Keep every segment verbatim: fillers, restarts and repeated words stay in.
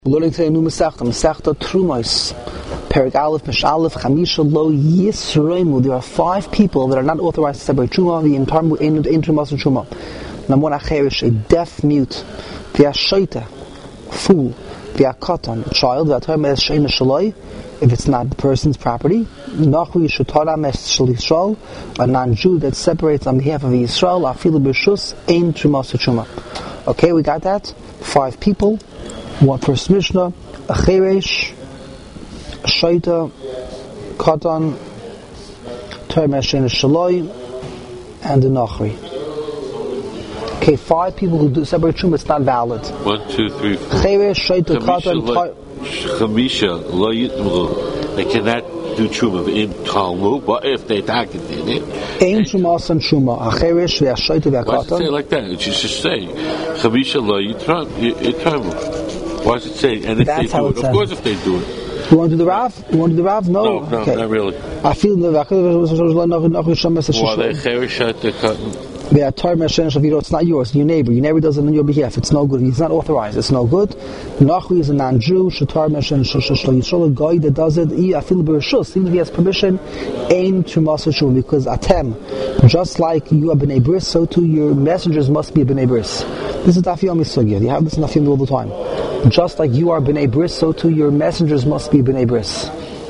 We're learning today a new Masechta, Masechta Trumos, Perek Aleph, Mish Aleph, Chamisha Lo Yisroimu. There are five people that are not authorized to separate Truma, the entire in Trumas and Truma. Number one, Acherish, a deaf mute, the Ashoita, fool, the Akatan, a child, the Atar Mes Sheina Shaloi, if it's not the person's property, Nachu Yishutara Mes Shal Yisrael, a non-Jew that separates on behalf of Yisrael, Afilu B'Shus, Ein Trumas Truma. Okay, we got that? Five people. One first Mishnah, a Cheresh, a Shaita, Katan, Termeshen Shaloi, and a Nachri. Okay, five people who do separate Truma, it's not valid. One, two, three, four. Cheresh, Shaita, Katan, Chamisha, Lo Yitmru. They cannot do Truma in Talmud, but if they attack it in it. Ein Truma and Truma, a Cheresh, a Shaita, a Katan. Why does it say like that? It should just say, Chamisha, Lo Yitmru. Why does it say? And if That's they do it, it of course, if they do it. You want to do the Rav? You want to do the Rav? No, No, no, okay. not really. I feel the Rav. Why they cherish the cotton? They are tar meshen shaviro. It's not yours. Your neighbor. Your neighbor does it on your behalf. It's no good. He's not authorized. It's no good. Nachri is a non-Jew. Shatar meshen shashlo yisrael. A guy that does it. I feel b'rishus. Even if he has permission, aim to masashum, because atem, just like you are b'nei bris, so too your messengers must be b'nei bris. This is Daf Yomi Sugya. You have this in Daf Yomi all the time. Just like you are b'nei bris, so too your messengers must be b'nei bris.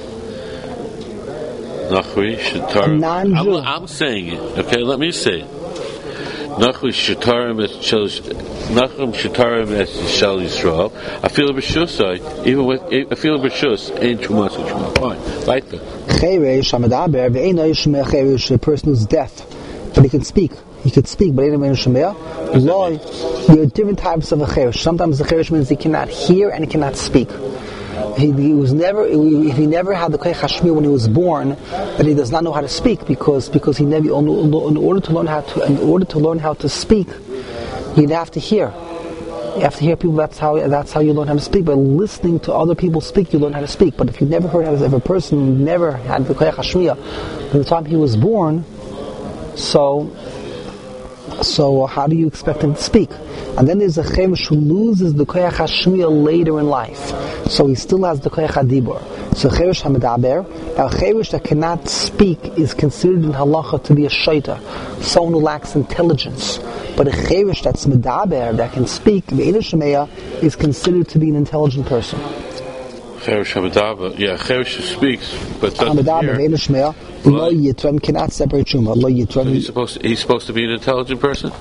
Nachri shatar. Non-Jew. I'm, I'm saying it. Okay, let me say it. Nachri shatarim es shel Nachrim shatarim es shel Yisrael. I feel a b'shus. Even with I feel a b'shus ain't too much. Fine, right there. Cheresh hamadaber ve'eino yishmeh cheresh, a person who's deaf, but he can speak. He could speak, but he didn't shemeh. Loi, there are different types of a cheresh. Sometimes the cheresh means he cannot hear and he cannot speak. He, he was never, if he never had the koyach hashmir when he was born, but he does not know how to speak because because he never, in order to learn how to, in order to learn how to speak, you'd have to hear. You have to hear people. That's how that's how you learn how to speak. By listening to other people speak, you learn how to speak. But if you never heard how to, if a person never had the koyach hashmir by the time he was born, so. So how do you expect him to speak? And then there's a cheresh who loses the koyach hashmir later in life, so he still has the koyach hadibur. So cheresh hamadaber, now cheresh that cannot speak is considered in halacha to be a shaita, someone who lacks intelligence. But a cheresh that's medaber, that can speak, ve'eino is considered to be an intelligent person. Cheresh hamadaber, yeah, cheresh speaks, but doesn't hamadaber, hear. ve'eino Lo Yitron cannot separate Truma. Lo Yitron. So he's supposed to, he's supposed to be an intelligent person?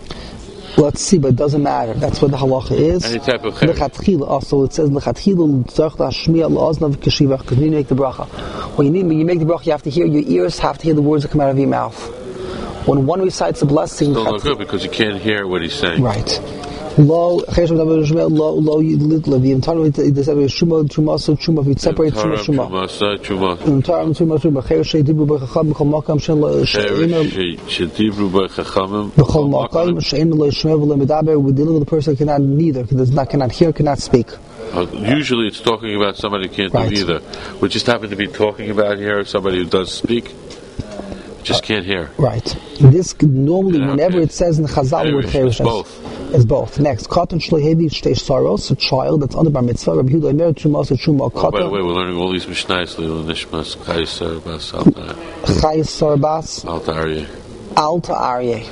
Let's see, but it doesn't matter. That's what the halacha is. Any type of cheresh. Also, it says lechatchilu tzarich lashmiya la'oznav k'shivach, because when you make the bracha, when you need, when you make the bracha, you have to hear. Your ears have to hear the words that come out of your mouth. When one recites a blessing, still not good because you can't hear what he's saying. Right. Lo cheresh hamadaber lo lo yidlo the entire the separate truma truma so truma if you separate truma truma truma truma entire truma truma cheresh dibru b'chacham b'chol makam shel she'ena shedibru b'chachamim b'chol makam she'ena lo yishmeh v'lo medaber. We deal with the person who cannot neither, does not cannot hear, cannot speak. Uh, usually it's talking about somebody who can't right. do either. We just happen to be talking about here somebody who does speak, just can't hear. Right. This normally, yeah, whenever okay. it says in Chazal, word cheresh, it's both. It's both. Next, katan shlehevi shtei saros, a child that's under bar mitzvah. Rabbi Yehuda Omer truma so truma katan. Oh, by the way, we're learning all these mishnayos. Leil nishmas chayis sarbas alta. Chayis sarbas alta aryeh. Alta aryeh.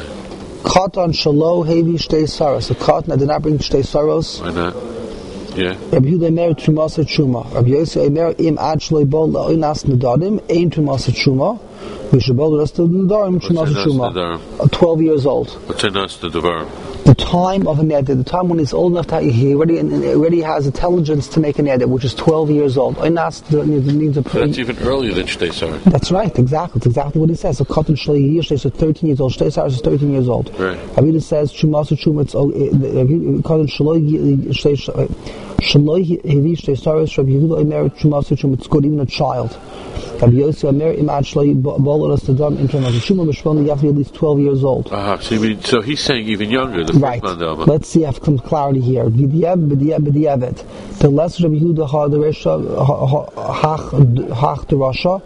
Katan shelo hevi shtei saros. A katan that did not bring shtei saros. Why not? Yeah. Rabbi Yehuda Omer truma so truma. Rabbi Yossi Omer im ad shloi bol la'onas nedarim ein truma so truma. We should build the rest of the Nadarim, Truma, twelve years old. What's in us the Nadarim? The time of a neder, the time when he's old enough to, he already already has intelligence to make a neder, which is twelve years old. That's even earlier than Shtei Sar. That's right, exactly. That's exactly what he says. So Katan Shlei Yish is thirteen years old. Shtei Sar is thirteen years old. Right. Rabbi says Chumasu Chuma. It's Katan Shloi Shloi Shloi Hevi Shtei Sar. Rabbi Yehuda Omer Chumasu Chuma. It's good, even a child. Rabbi Yossi Omer Imad Shloi Bol Oras Tadam International Chuma B'Shvon. You have to be at least twelve years old. Uh-huh. So, you mean, so he's saying even younger. The right. Let's see if some clarity here. The lesser Rabbi Yehuda ha the Resha hach the Rasha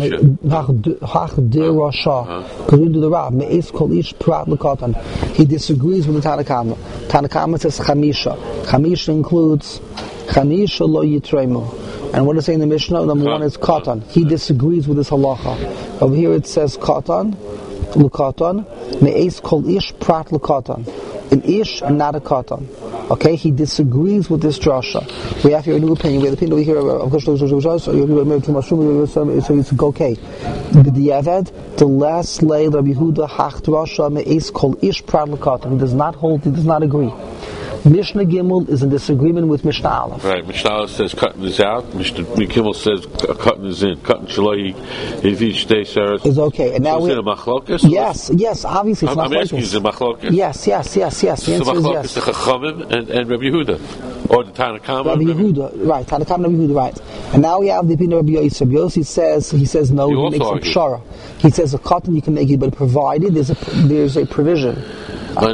hach the Rasha, because we do the Rab me'es kol ish prat l'katan. He disagrees with the Tanakama. Tanakama says chamisha. Chamisha includes Chanisha lo yitremu. And what is saying in the Mishnah? Number one is katan. He disagrees with this halacha. Over here it says katan, l'katan, me'es kol ish prat l'katan. An ish and not a katan. Okay, he disagrees with this drasha. We have here a new opinion. We have the opinion over here of Kosh, so it's okay. The Yavad, the last lay Rabbi Yehuda hach drasha me'es kol ish prat l'katan. He does not hold. He does not agree. Mishnah Gimel is in disagreement with Mishnah Aleph. Right, Mishnah Aleph says cutting is out. Mishnah Gimel says cutting is in. Cutting shaloi if each day says is okay. And now so we is it a machlokas? Yes, yes. Obviously, it's I'm, I'm asking you, is it machlokas? Yes, yes, yes, yes. The so answer is machlokas yes. the Chachamim and, and Rabbi Yehuda, or the Tanakama. Rabbi Yehuda, right? Tanakama, Rabbi Yehuda, right? And now we have the opinion of Rabbi Yosef. Rabbi Yosef says he says no. You he makes a pshara. He says a cotton you can make it, but provided there's a there's a provision. That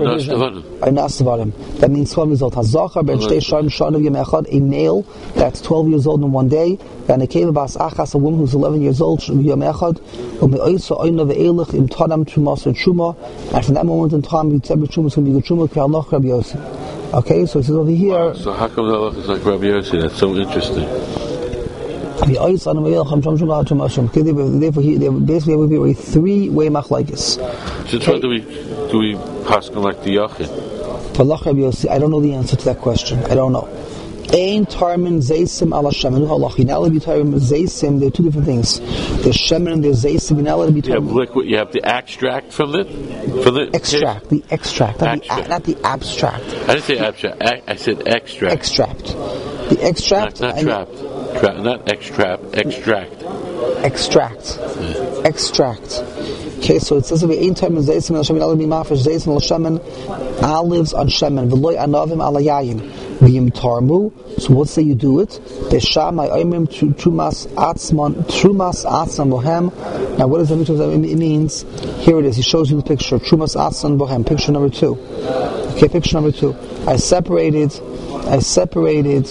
means twelve years old. Hazachar ben shtei sharim shanav yom echad, a male that's twelve years old in one day. And a keva bas achas, a woman who's eleven years old, yom echad. Umeoisa oina ve'elech im tadam trumas or truma. And from that moment in time, every truma is going to be good truma. K'alach Rabbi Yossi. Okay, so it says over here. Wow, so how come the halach is like Rabbi Yossi? That's so interesting. Okay, therefore, he, basically, there would be a three-way machlokes. Since when do we do we pass on like the yachid? I don't know the answer to that question. I don't know. Ein tarmin zeisim ala shemen halachi. You're not allowed to be tarmin zeisim. There are two different things. There's shemen and there's zeisim. You're not allowed to be tarmin. You have liquid. You have the extract from it. From the extract. The extract. Not, extract. The, not the abstract. I didn't say abstract. I, I said extract. Extract. The extract. Not, not trapped. Tra- not extract. Extract. Extract. Yeah. Extract. Okay, so it says over ein tarmin zeisim ala shemen. Allowed to be mafresh zeisim ala shemen. Olives on shemen. V'loy anavim ala yayin. Tarmu. So what say you do it? Beshamai oimim trumas atzman trumas atzman bohem. Now what does that mean? It means here it is. He shows you the picture. Trumas atzman bohem. Picture number two. Okay, picture number two. I separated. I separated.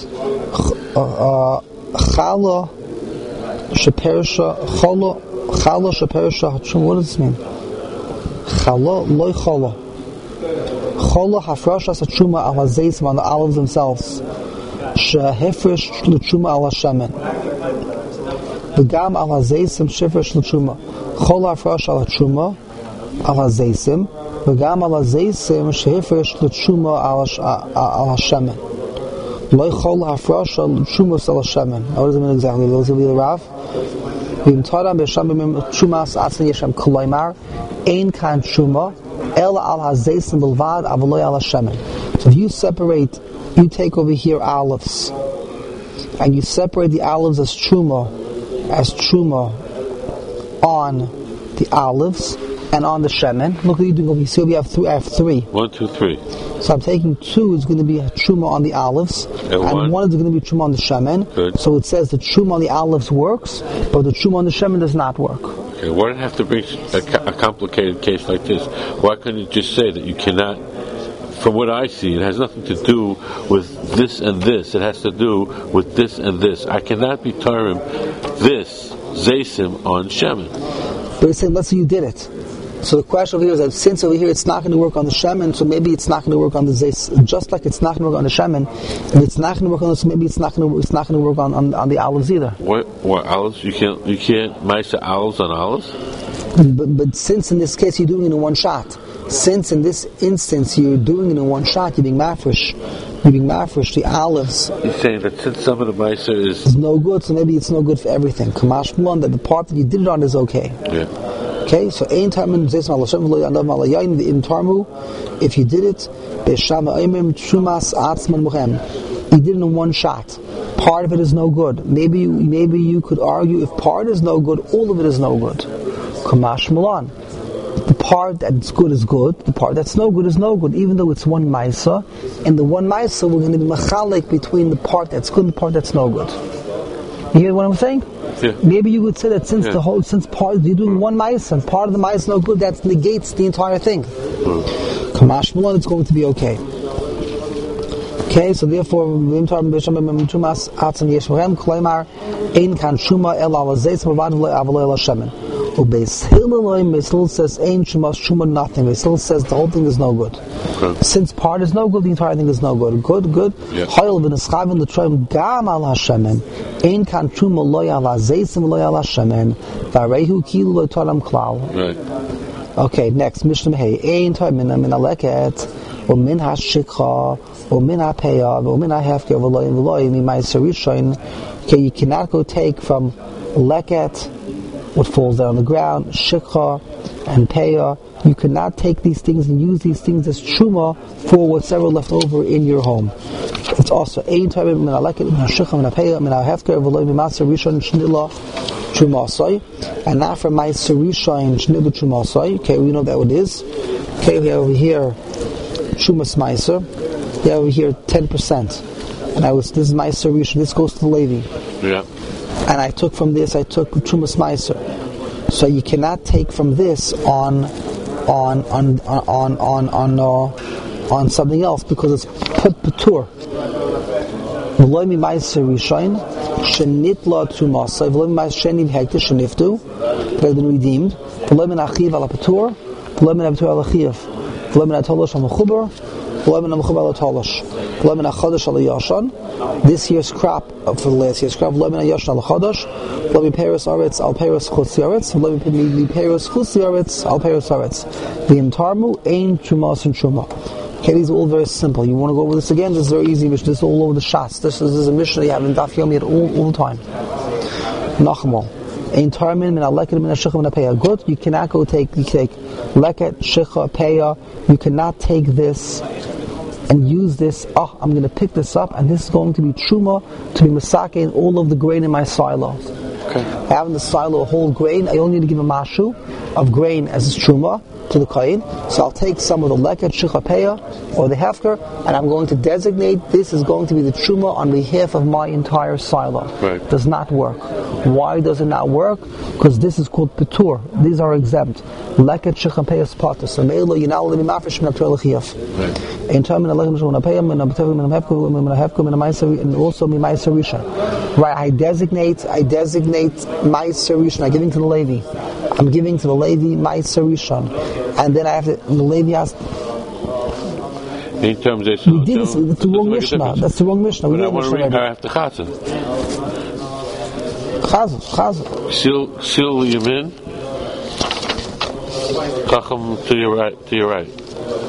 Chala shepersha chala chala shepersha. What does this mean? Chala loy chala. Chola hafrashas truma ala zeisim on the olives themselves. Shehefresh l'truma ala shemen. V'gam ala zeisim shefresh l'truma. Chola hafrash ala truma ala zeisim. V'gam ala zeisim shehefresh l'truma ala shemen. Loi chola hafrash l'truma ala shemen. What does it mean exactly? Those will be the Rav. V'im tadam b'shamim trumas atzan yeshem kolaymar. Ein kan truma. So if you separate, you take over here olives, and you separate the olives as truma, as truma on the olives and on the shemen. Look what you're doing over here. See, we have three. I have three. One, two, three. So I'm taking two is going to be a truma on the olives, and, and one. one is going to be truma on the shemen. Good. So it says the truma on the olives works, but the truma on the shemen does not work. Okay, why did it have to bring a, a complicated case like this? Why couldn't it just say that you cannot, from what I see, it has nothing to do with this and this, it has to do with this and this. I cannot be tarim this, zaysim, on shemen. But it's saying, let's say you did it. So the question over here is that since over here it's not going to work on the shemen, so maybe it's not going to work on the zays, just like it's not going to work on the shemen, and it's not going to work on this, so maybe it's not going to it's not going to work on, on, on the olives either. What what olives? You can't you can't ma'isa olives on olives? But but since in this case you're doing it in one shot, since in this instance you're doing it in one shot, you're being mafresh, you're being mafresh the olives. He's saying that since some of the ma'isa is is no good, so maybe it's no good for everything. Kamash Mulan, that the part that you did it on is okay. Yeah. Okay, so ein tarmin zeisim ala shemen v'lo yanav ala yayin v'im tarmu. If you did it, b'shama oimim trumas atzman bohem. You did it in one shot. Part of it is no good. Maybe maybe you could argue if part is no good, all of it is no good. Kamash Mulan. The part that's good is good. The part that's no good is no good. Even though it's one ma'isa, and the one ma'isa we're going to be machalik between the part that's good and the part that's no good. You hear what I'm saying? Yeah. Maybe you would say that since yeah. the whole, since part you're doing one ma'isa and part of the ma'isa is no good, that negates the entire thing. Kamash Mulan, it's going to be okay. Okay, so therefore, ein kan shuma el ala zeis mavad avlo ala shemen. Beis Hillel, Beis Hillel says Ein Shumas Shuma nothing. Beis Hillel says the whole thing is no good. Okay. Since part is no good, the entire thing is no good. Good, good. Hoil v'neschaven l'troim gam al hashemen. Ein kan truma loy al hazeisim loy al hashemen. V'arehu kilu lo tolam klal. Right. Okay, next Mishnah Hey. Ein toy min min aleket u'min hashikha u'min hapeya u'min hahefker v'loy v'loy mimay serishoin. Okay, you cannot go take from leket, what falls down on the ground, shikha and peya. You cannot take these things and use these things as truma for what's ever left over in your home. It's also ein time min aleket min hashikha min hapeya min hahefker v'loy mimay serishoin shnila trumasai, and not from my serishoin shnila trumasai. Okay, we know that what it is. Okay, we have over here trumas meiser. We have over here ten percent. And I was, this is my Sarisha, this goes to the Levi. Yeah. And I took from this, I took Trumas Meiser. So you cannot take from this on, on, on, on, on, on, uh, on something else because it's put patur. V'loy mi Meiser Rishain, shenitla Trumasai, v'loy mi Meiser sheniv hektish sheniftu, that has been redeemed. V'loy min achiv ala patur, v'loy min apatur ala chiv, v'loy min atolosh al mechubar, v'loy min amechubar ala tolosh. This year's crop for the last year's crop. Let me Yashan al Chodesh. Let me Paris Aretz al Paris Chutz Yaretz. Let me Paris Chutz Yaretz al Paris Aretz. The Intarmu Ein Trumas and Truma. Okay, these are all very simple. You want to go over this again? This is very easy. This is all over the Shas. This is, this is a mission you have in Daf Yomi all all the time. Nachmal. Ein Tarmin min aleket min ashikha min apeya. Good. You cannot go take. You take leket shikha peya. You cannot take this and use this. Oh, I'm going to pick this up, and this is going to be truma to be masake in all of the grain in my silo. Okay. I have in the silo a whole grain. I only need to give a mashu of grain as a truma to the kain. So I'll take some of the leket shichapeya or the hefker, and I'm going to designate this is going to be the truma on behalf of my entire silo. Right. Does not work. Why does it not work? Because this is called petur. These are exempt. Leket shichapeya spata. So meilo yinal lebi mafresh min aktor lechiyaf. In time in Allah min apeya min abtev min hefker min hefker min ma'aser and also min ma'aser rishon. Right. I designate. I designate ma'aser rishon. I'm giving to the Levi. I'm giving to the Levi ma'aser rishon. And then I have to, the Levi has, in terms of we did this, that's the wrong Mishnah, that's the wrong Mishnah. But I want to read her after Chazan. Chazan, Chazan. Sil, Sil Yamin, Chacham to your right, to your right.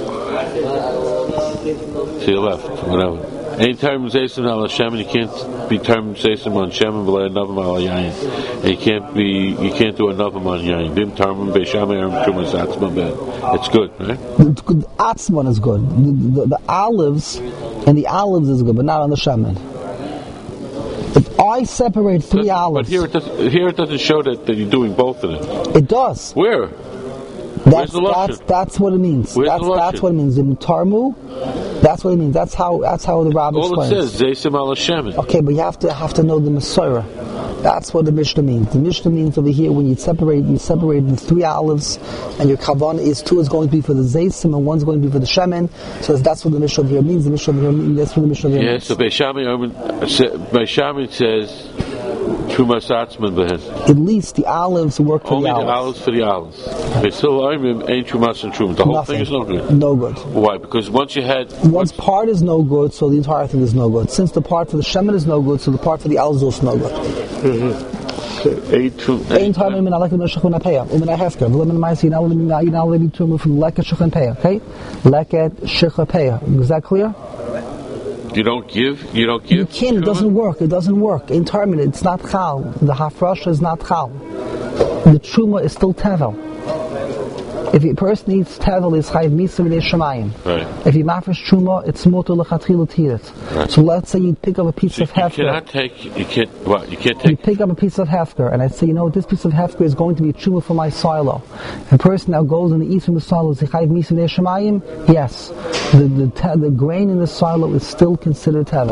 To your left, whatever. Any term Zaysim al Hashem, you can't be term Zaysim on Shem and Belay Navim al Yayin. You can't be, you can't do a Navim on Yayin. Bim Tarmim Beisham Erim Trumas Atzman Ben. It's good, right? The, the Atzman is good. The, the, the olives and the olives is good, but not on the Shemin. If I separate three but, olives, but here it doesn't, here it doesn't show that, that you're doing both of them. It does. Where? That's that's that's what it means. Where's that's the that's what it means. In Tarmu, that's what it means. That's how that's how the Rabbi All explains. it says Zaysim al Hashem. Okay, but you have to have to know the Masorah. That's what the Mishnah means. The Mishnah means over here when you separate, you separate the three olives, and your kavan is two is going to be for the Zaysim and one's going to be for the Shemen. So that's what the Mishnah over here means. The Mishnah over here means that's what the Mishnah over here means. Yeah, so Beishamin says Trumas Atzman Behen. At least the olives work for Only the the olives. olives for the olives. They still ain't Trumas and Trumas. The whole Nothing. thing is no good. No good. Why? Because once you had Once part is no good, so the entire thing is no good. Since the part for the Shemen is no good, so the part for the olives is also no good. Ein time in alek min shachun apeya, umin ahefker, v'lemin ma'asi yinal lebi yinal lebi tumu from leket shachun peya. Okay, leket shachun peya. Is that clear? You don't give. You don't give. You can't. It doesn't work. It doesn't work. In term, it's not chal. The hafrasha is not chal. The truma is still tevel. If a person eats tevel, it's chayv misa v'nei shemayim. Right. If he mafresh truma, it's motor lechatchila tirit. Right. So let's say you pick up a piece So of you hefker. cannot take. You can't. What? You can't You take. pick up a piece of hefker, and I say, you know, this piece of hefker is going to be truma for my silo. The person now goes and eats from the silo. Is chayv misa v'nei shemayim? Yes. The the, te- the grain in the silo is still considered tevel.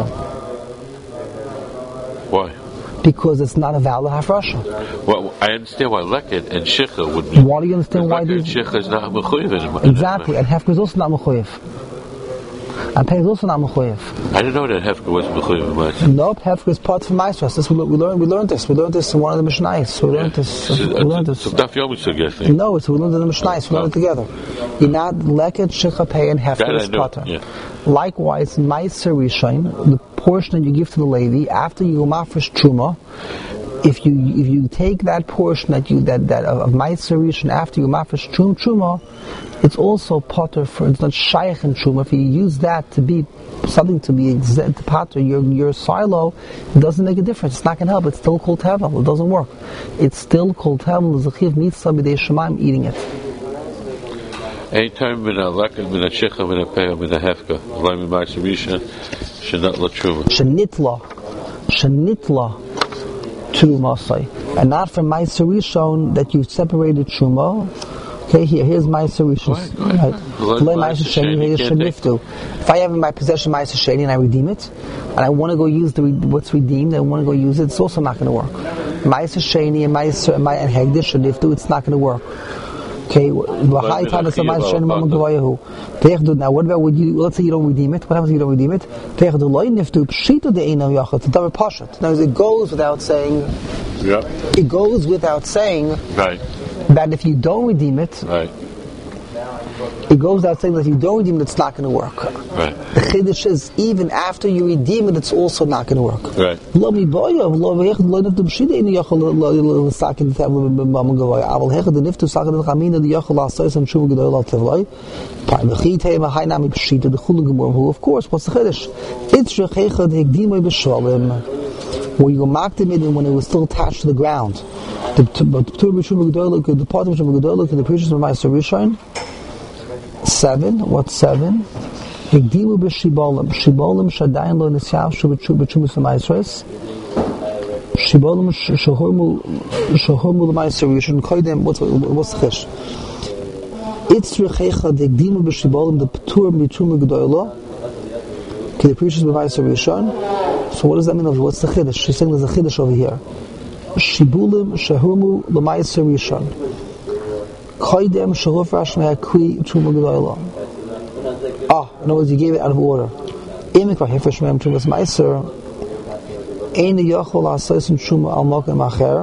Why? Because it's not a valid hafrasha. Well, I understand why leket and shicha would be. Why do you understand why leket these? and shicha is not mechuyev anymore. Exactly, and hefker is also not mechuyev. And Pei is also not mechuyev. I didn't know that Hefka was mechuyev much. Nope, Hefka is part of Maestros. This we, we learned. We learned this. We learned this in one of the Mishnayos. We learned this. So, we learned this. So Daf Yomi suggesting. No, it's we learned in the Mishnayos. We learned it together. You're not leket shecha pei and Hefka is part. Yeah. Likewise, Meiser Rishon, the portion that you give to the Levi after you mafresh truma. If you if you take that portion that you that that of Meiser Rishon after you mafresh trum truma, it's also potter for it's not shaykh and truma. If you use that to be something to be exempt potter your your silo, it doesn't make a difference. It's not going to help. It's still called tevel. It doesn't work. It's still called tevel. Zachiv mitzvah b'dei shemaim eating it. Anytime min alaka min shecha min pei min hefka v'lay min Meiser Rishon shenat la truma. Shenitla, shenitla. Truma, and not from Meiser Rishon that you separated Truma. Okay, here, here's Meiser Rishon. Right. If I have in my possession Meiser Sheni and I redeem it, and I want to go use the what's redeemed, I want to go use it, it's also not going to work. Meiser Sheni and Meiser and Hegdish and Niftu, it's not going to work. Okay, now what about would you? Let's say you don't redeem it. What happens if you don't redeem it? Now it goes without saying. Yeah. It goes without saying. Right. That if you don't redeem it. Right. It goes without saying that if you don't redeem it, it's not going to work. Right. The chiddush is even after you redeem it, it's also not going to work. Right. Of course, what's the chiddush? Where you marked him in when it was still attached to the ground. The part of the preachers of Meiser Rishon. Seven. What's seven? Higdimu b'shibolim. Shibolim shadayin lo nisyav shu b'chumus l'maisres. Shibolim shahormu shahormu l'maiser Rishon. Koydem. What's what's the chish? It's rechecha higdimu b'shibolim the p'tur b'chumu g'doylo. Okay, the preachers of Meiser Rishon. So what does that mean? What's the chiddush? She's saying there's a chiddush over here. Shibulim shahormu l'maiser Rishon. Koydem shahufrash me'akui truma gedoyla. Ah, in other words, you gave it out of order. Imikra hefresh me'am trumas meiser. Ein yochol ha'asayis truma al mokem acher.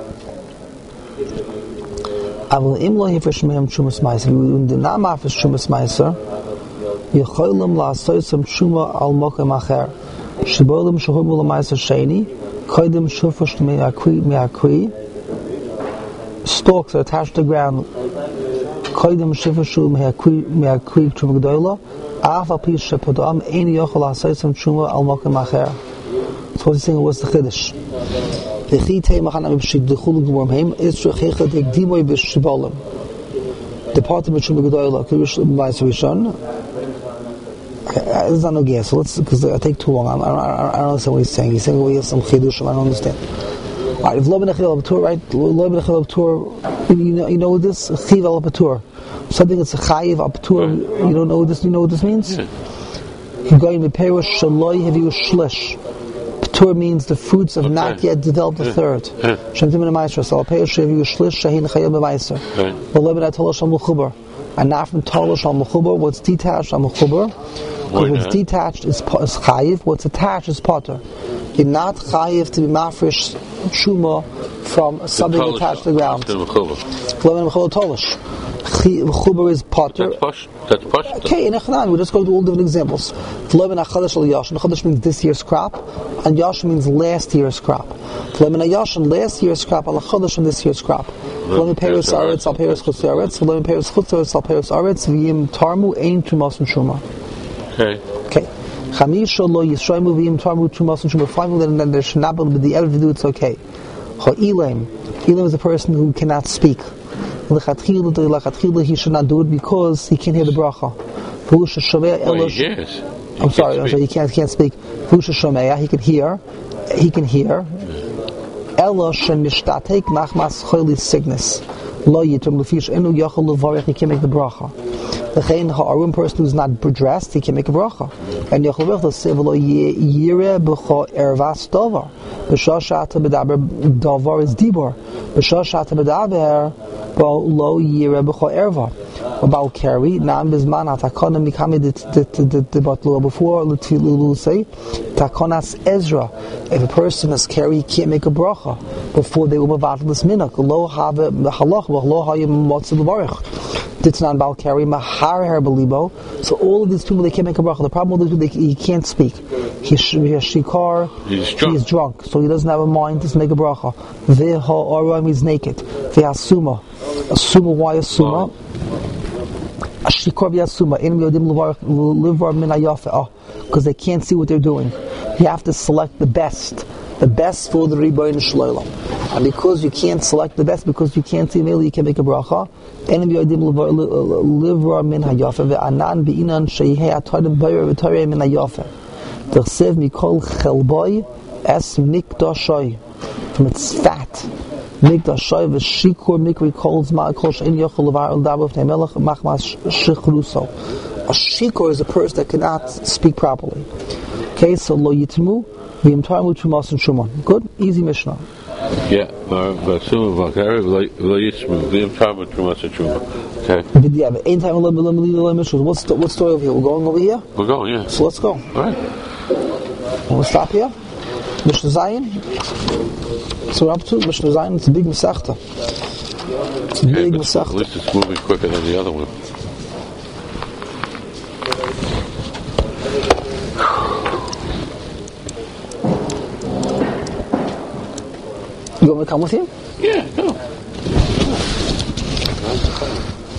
Aval im lo hefresh me'am trumas meiser. When the not mafresh trumas meiser, yecholim la'asayis truma al mokem acher. Shibolim shahumu l'meiser sheni. Koydem shahufrash me'akui me'akui. Stalks are attached to the ground. Koydem shifashu me'akui me'akui truma gedoyla. Af al pi shepodam ein yochol ha'asayis truma al mokem acher. So he's saying, what's the chiddush? The chitei machanam b'shid the chuluk g'mormheim is rechecha degdimoy b'shibolim. The part of the truma gedoyla k'rish Meiser Rishon. This is not no guess. So let's because I take too long. I don't, I don't understand what he's saying. He's saying well, he has some chiddush. I don't understand. Alright, if lo b'nechil al patur, right? Lo b'nechil al patur, you know, you know this chiv al patur. Something that's a chayiv al patur. You don't know this. You know what this means? You go in the perish shaloi have you shlish. Patur means the fruits have okay. not yet developed a third. Shemtim in a meiser. So al perish have you shlish shahin chayiv b'meiser. Lo b'nechil tolosh al mechubar. And not from tolosh al mechubar. What's detached al mechubar? Because what's detached is, is chayiv. What's attached is potter. You're not chayiv to be mafresh truma from something attached to the ground. Chubar is potter. That's posh. Okay, in Echanami, we just go to all different examples. Chadash means this year's crop, and Yash means last year's crop. Last year's crop, al Chadash from this year's crop. V'lemin Peres Aretz, al Peres Chutz Aretz, V'lemin Peres Chutz Aretz, al Peres Aretz, V'yim Tarmu, Ein Trumas and Truma. Okay. Okay. Chamisha lo yisra'imu v'yim tarmu trumas and truma. Finally, then there's shenabel, but the other to do it's okay. Ha'ilem. Ilem is a person who cannot speak. L'chatchila, l'chatchila, he should not do it because he can't hear the bracha. V'usha shomea elosh. Yes. I'm sorry, I'm sorry, he can't, can't speak. V'usha shomea, he can hear. He can hear. Elosh and mishtatek machmas choyli sickness. Lo yitum l'fish enu yachol l'varech, he can't make the bracha. The chain ha'arum person who's not dressed, he can make a bracha. And Yochel Bechel say v'lo yireh b'cho ervas davar. B'shah shata b'daber davar is dibor. B'shah shata b'daber lo yireh b'cho erva. About carry nam bizman hatakona mikami the batlo before l'tilu say takonas Ezra. If a person is carry, he can't make a bracha before they will mavad this minhag. Lo have halach lo hayim motzei levarich. Ditnan bal carry mahar her belibo. So all of these people they can't make a bracha. The problem with these people, they, he can't speak. He shikar. He's drunk. He's drunk, so he doesn't have a mind to make a bracha. Veha aram, he's naked. Ve'asuma, asuma why asuma? Because they can't see what they're doing. You have to select the best, the best for the Ribono Shel Olam. And because you can't select the best, because you can't see immediately, you can make a bracha. From its fat. Mikdash shoy v'shikur mikri kolz ma'akol she'en yochel levar el dabo v'nei melech machmas shichruso. A shikur is a person that cannot speak properly. Okay, so lo yitmu v'im tarmu trumas and shumon. Good, easy Mishnah. Yeah, but some of Vakari lo yitmu v'im tarmu trumas and shumon. Okay. Yeah, but ain't time lo Mishnah. What's the what story over here? We're going over here. We're going, yeah. So let's go. All right. We'll stop here. Mishnah Zayin. So we're up to Mishnah Zayin. It's a big Masechta. It's a okay, big Masechta. At least it's moving quicker than the other one. You want me to come with you? Yeah, go.